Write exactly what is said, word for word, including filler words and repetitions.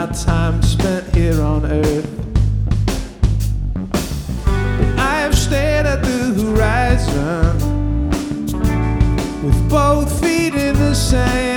time spent here on earth. I have stared at the horizon with both feet in the sand.